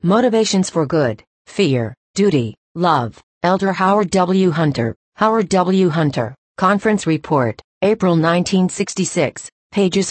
Motivations for Good, Fear, Duty, Love. Elder Howard W. Hunter. Howard W. Hunter. Conference Report, April 1966, pages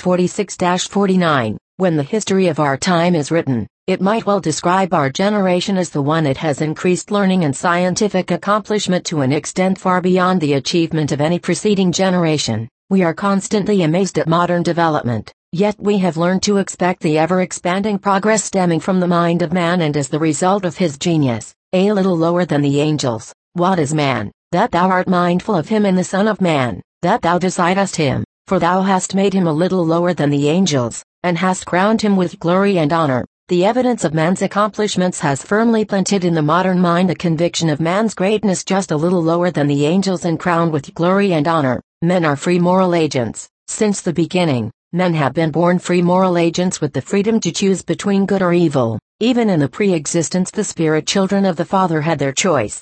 46-49. When the history of our time is written, it might well describe our generation as the one that has increased learning and scientific accomplishment to an extent far beyond the achievement of any preceding generation. We are constantly amazed at modern development, yet we have learned to expect the ever-expanding progress stemming from the mind of man and as the result of his genius, a little lower than the angels. What is man, that thou art mindful of him, and the Son of Man, that thou decidest him? For thou hast made him a little lower than the angels, and hast crowned him with glory and honor. The evidence of man's accomplishments has firmly planted in the modern mind the conviction of man's greatness just a little lower than the angels and crowned with glory and honor. Men are free moral agents. Since the beginning, men have been born free moral agents with the freedom to choose between good or evil. Even in the pre-existence the spirit children of the Father had their choice.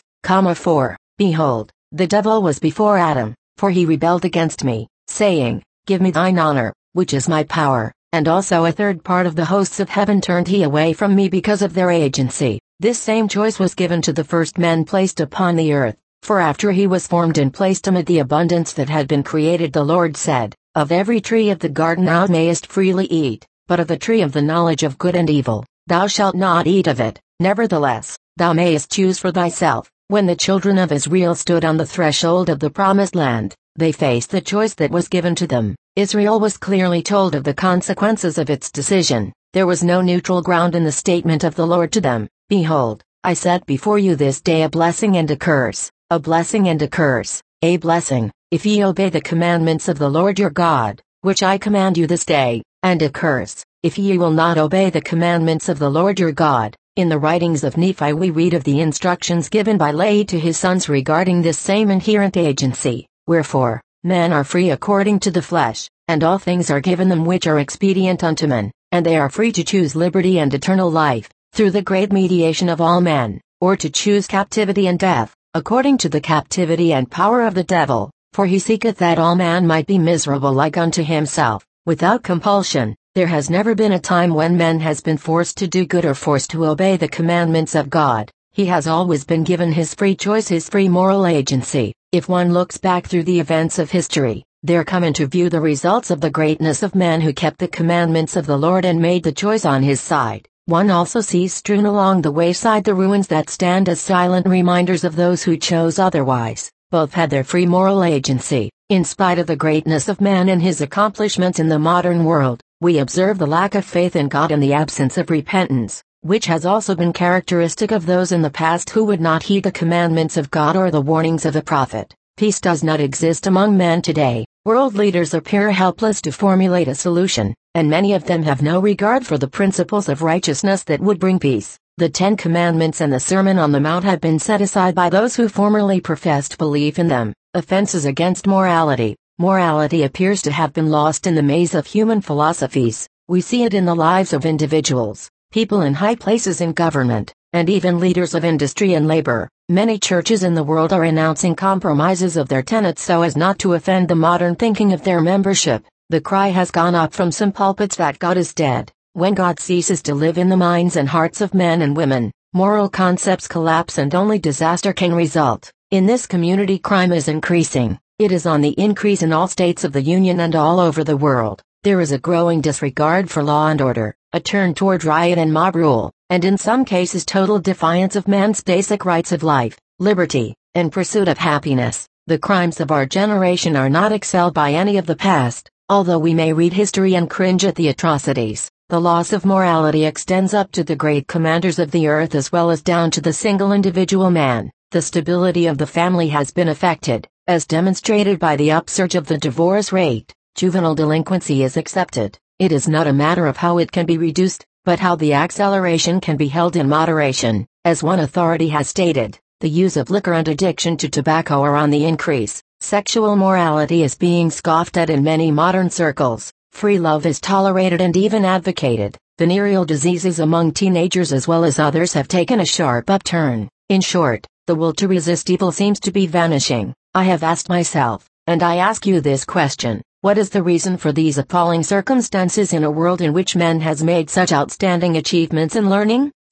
4. Behold, the devil was before Adam, for he rebelled against me, saying, Give me thine honor, which is my power. And also a third part of the hosts of heaven turned he away from me because of their agency. This same choice was given to the first men placed upon the earth. For after he was formed and placed amid the abundance that had been created, the Lord said, Of every tree of the garden thou mayest freely eat, but of the tree of the knowledge of good and evil, thou shalt not eat of it. Nevertheless, thou mayest choose for thyself. When the children of Israel stood on the threshold of the promised land, they faced the choice that was given to them. Israel was clearly told of the consequences of its decision. There was no neutral ground in the statement of the Lord to them. Behold, I set before you this day a blessing and a curse. A blessing and a curse. A blessing, if ye obey the commandments of the Lord your God, which I command you this day, and a curse, if ye will not obey the commandments of the Lord your God. In the writings of Nephi we read of the instructions given by Lehi to his sons regarding this same inherent agency. Wherefore, men are free according to the flesh, and all things are given them which are expedient unto men, and they are free to choose liberty and eternal life, through the great mediation of all men, or to choose captivity and death, according to the captivity and power of the devil, for he seeketh that all man might be miserable like unto himself, without compulsion. There has never been a time when man has been forced to do good or forced to obey the commandments of God. He has always been given his free choice, his free moral agency. If one looks back through the events of history, there come into view the results of the greatness of man who kept the commandments of the Lord and made the choice on his side. One also sees strewn along the wayside the ruins that stand as silent reminders of those who chose otherwise. Both had their free moral agency. In spite of the greatness of man and his accomplishments in the modern world, we observe the lack of faith in God and the absence of repentance, which has also been characteristic of those in the past who would not heed the commandments of God or the warnings of the prophet. Peace does not exist among men today. World leaders appear helpless to formulate a solution, and many of them have no regard for the principles of righteousness that would bring peace. The Ten Commandments and the Sermon on the Mount have been set aside by those who formerly professed belief in them. Offenses against morality. Morality appears to have been lost in the maze of human philosophies. We see it in the lives of individuals, people in high places in government, and even leaders of industry and labor. Many churches in the world are announcing compromises of their tenets so as not to offend the modern thinking of their membership. The cry has gone up from some pulpits that God is dead. When God ceases to live in the minds and hearts of men and women, moral concepts collapse and only disaster can result. In this community, crime is increasing. It is on the increase in all states of the Union and all over the world. There is a growing disregard for law and order, a turn toward riot and mob rule, and in some cases total defiance of man's basic rights of life, liberty, and pursuit of happiness. The crimes of our generation are not excelled by any of the past, although we may read history and cringe at the atrocities. The loss of morality extends up to the great commanders of the earth as well as down to the single individual man. The stability of the family has been affected, as demonstrated by the upsurge of the divorce rate. Juvenile delinquency is accepted. It is not a matter of how it can be reduced, but how the acceleration can be held in moderation. As one authority has stated, the use of liquor and addiction to tobacco are on the increase. Sexual morality is being scoffed at in many modern circles. Free love is tolerated and even advocated. Venereal diseases among teenagers as well as others have taken a sharp upturn. In short, the will to resist evil seems to be vanishing. I have asked myself, and I ask you this question: what is the reason for these appalling circumstances in a world in which man has made such outstanding achievements in learning,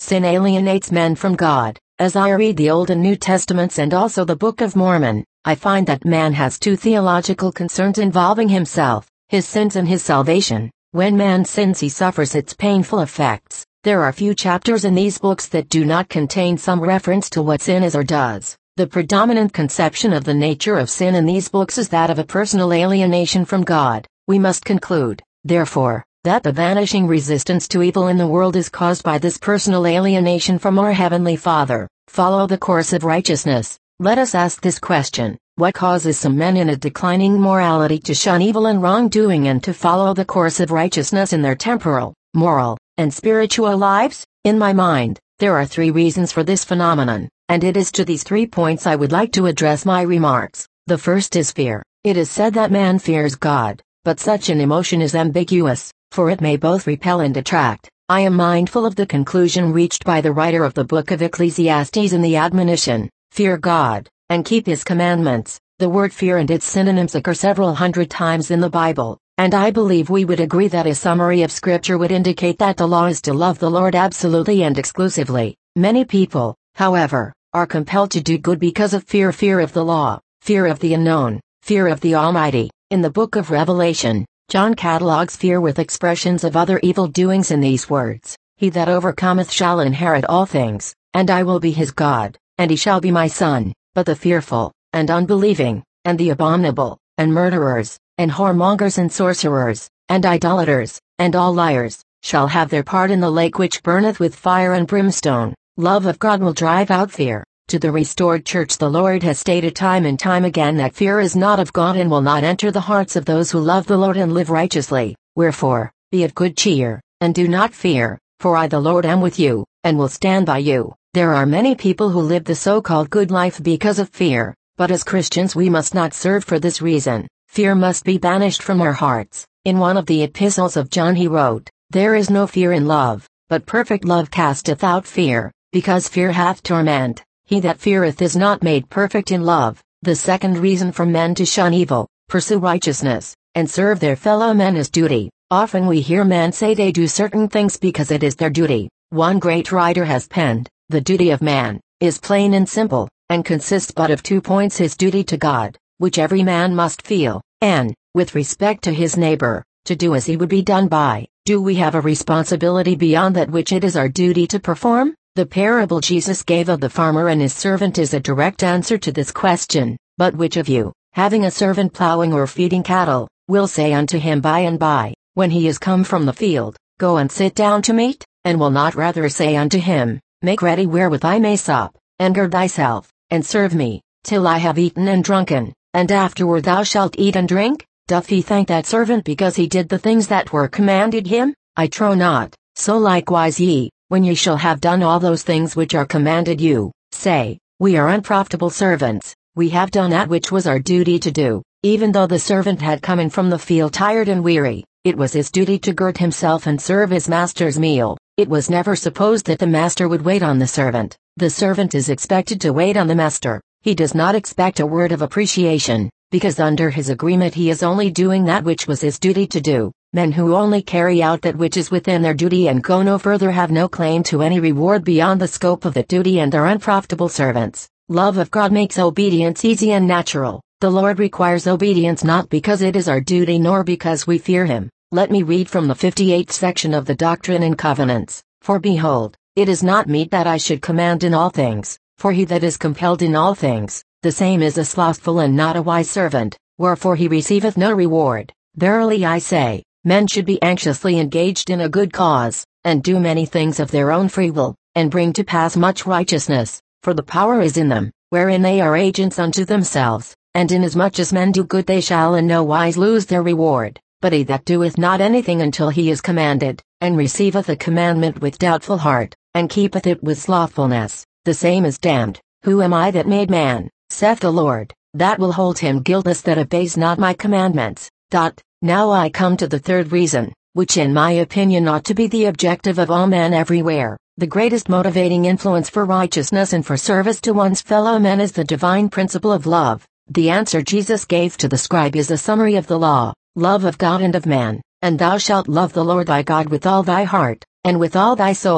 Sin alienates men from God. As I read the Old and New Testaments and also the Book of Mormon, I find that man has two theological concerns involving himself, his sins and his salvation. When man sins, he suffers its painful effects. There are few chapters in these books that do not contain some reference to what sin is or does. The predominant conception of the nature of sin in these books is that of a personal alienation from God. We must conclude, therefore, that the vanishing resistance to evil in the world is caused by this personal alienation from our Heavenly Father. Follow the course of righteousness. Let us ask this question: what causes some men in a declining morality to shun evil and wrongdoing and to follow the course of righteousness in their temporal, moral, and spiritual lives? In my mind, there are three reasons for this phenomenon, and it is to these 3 points I would like to address my remarks. The first is fear. It is said that man fears God, but such an emotion is ambiguous, for it may both repel and attract. I am mindful of the conclusion reached by the writer of the book of Ecclesiastes in the admonition, "Fear God, and keep His commandments." The word fear and its synonyms occur several hundred times in the Bible, and I believe we would agree that a summary of Scripture would indicate that the law is to love the Lord absolutely and exclusively. Many people, however, are compelled to do good because of fear of the law, fear of the unknown, fear of the Almighty. In the book of Revelation, John catalogues fear with expressions of other evil doings in these words: "He that overcometh shall inherit all things, and I will be his God, and he shall be my son." But the fearful, and unbelieving, and the abominable, and murderers, and whoremongers and sorcerers, and idolaters, and all liars, shall have their part in the lake which burneth with fire and brimstone. Love of God will drive out fear. To the restored church the Lord has stated time and time again that fear is not of God and will not enter the hearts of those who love the Lord and live righteously. Wherefore, be of good cheer, and do not fear, for I the Lord am with you, and will stand by you. There are many people who live the so-called good life because of fear, but as Christians we must not serve for this reason. Fear must be banished from our hearts. In one of the epistles of John he wrote, "There is no fear in love, but perfect love casteth out fear, because fear hath torment. He that feareth is not made perfect in love." The second reason for men to shun evil, pursue righteousness, and serve their fellow men is duty. Often we hear men say they do certain things because it is their duty. One great writer has penned, "The duty of man is plain and simple, and consists but of 2 points: his duty to God, which every man must feel, and, with respect to his neighbor, to do as he would be done by." Do we have a responsibility beyond that which it is our duty to perform? The parable Jesus gave of the farmer and his servant is a direct answer to this question. But which of you, having a servant plowing or feeding cattle, will say unto him by and by, when he is come from the field, "Go and sit down to meat"? And will not rather say unto him, "Make ready wherewith I may sup, and gird thyself, and serve me, till I have eaten and drunken, and afterward thou shalt eat and drink"? Doth he thank that servant because he did the things that were commanded him? I trow not. So likewise ye, when ye shall have done all those things which are commanded you, say, "We are unprofitable servants, we have done that which was our duty to do." Even though the servant had come in from the field tired and weary, it was his duty to gird himself and serve his master's meal. It was never supposed that the master would wait on the servant. The servant is expected to wait on the master. He does not expect a word of appreciation, because under his agreement he is only doing that which was his duty to do. Men who only carry out that which is within their duty and go no further have no claim to any reward beyond the scope of that duty and are unprofitable servants. Love of God makes obedience easy and natural. The Lord requires obedience not because it is our duty nor because we fear Him. Let me read from the 58th section of the Doctrine and Covenants. "For behold, it is not meet that I should command in all things, for he that is compelled in all things, the same is a slothful and not a wise servant, wherefore he receiveth no reward. Verily I say, men should be anxiously engaged in a good cause, and do many things of their own free will, and bring to pass much righteousness, for the power is in them, wherein they are agents unto themselves, and inasmuch as men do good they shall in no wise lose their reward. But he that doeth not anything until he is commanded, and receiveth a commandment with doubtful heart, and keepeth it with slothfulness, the same is damned. Who am I that made man, saith the Lord, that will hold him guiltless that obeys not my commandments? Now I come to the third reason, which in my opinion ought to be the objective of all men everywhere. The greatest motivating influence for righteousness and for service to one's fellow men is the divine principle of love. The answer Jesus gave to the scribe is a summary of the law: love of God and of man, and thou shalt love the Lord thy God with all thy heart, and with all thy soul,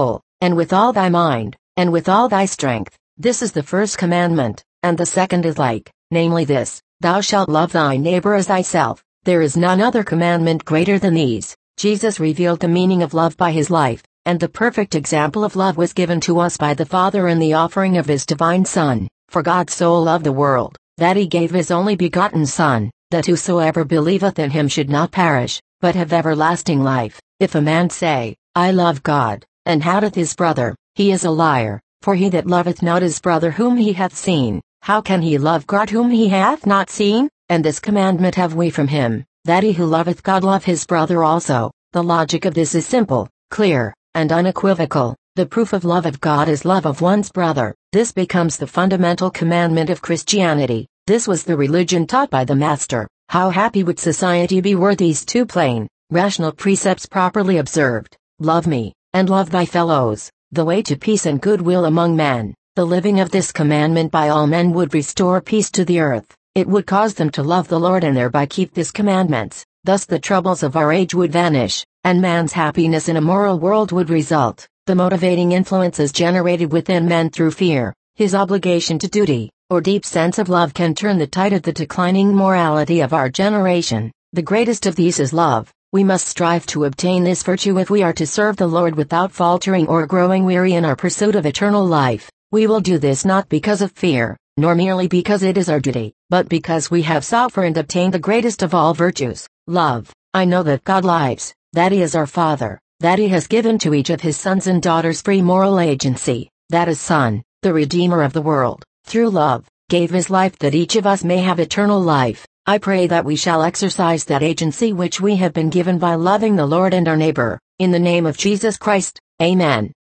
and with all thy mind, and with all thy strength. This is the first commandment, and the second is like, namely this, thou shalt love thy neighbor as thyself. There is none other commandment greater than these. Jesus revealed the meaning of love by his life, and the perfect example of love was given to us by the Father in the offering of his divine Son. For God so loved the world, that he gave his only begotten Son, that whosoever believeth in him should not perish, but have everlasting life. If a man say, I love God, and hateth his brother, he is a liar. For he that loveth not his brother whom he hath seen, how can he love God whom he hath not seen? And this commandment have we from him, that he who loveth God love his brother also. The logic of this is simple, clear, and unequivocal. The proof of love of God is love of one's brother. This becomes the fundamental commandment of Christianity. This was the religion taught by the Master. How happy would society be were these two plain, rational precepts properly observed. Love me, and love thy fellows, the way to peace and goodwill among men. The living of this commandment by all men would restore peace to the earth. It would cause them to love the Lord and thereby keep his commandments. Thus the troubles of our age would vanish, and man's happiness in a moral world would result. The motivating influences generated within men through fear, his obligation to duty, or deep sense of love can turn the tide of the declining morality of our generation. The greatest of these is love. We must strive to obtain this virtue if we are to serve the Lord without faltering or growing weary in our pursuit of eternal life. We will do this not because of fear, nor merely because it is our duty, but because we have sought for and obtained the greatest of all virtues, love. I know that God lives, that he is our Father, that he has given to each of his sons and daughters free moral agency, that his Son, the Redeemer of the world, through love, gave his life that each of us may have eternal life. I pray that we shall exercise that agency which we have been given by loving the Lord and our neighbor. In the name of Jesus Christ, Amen.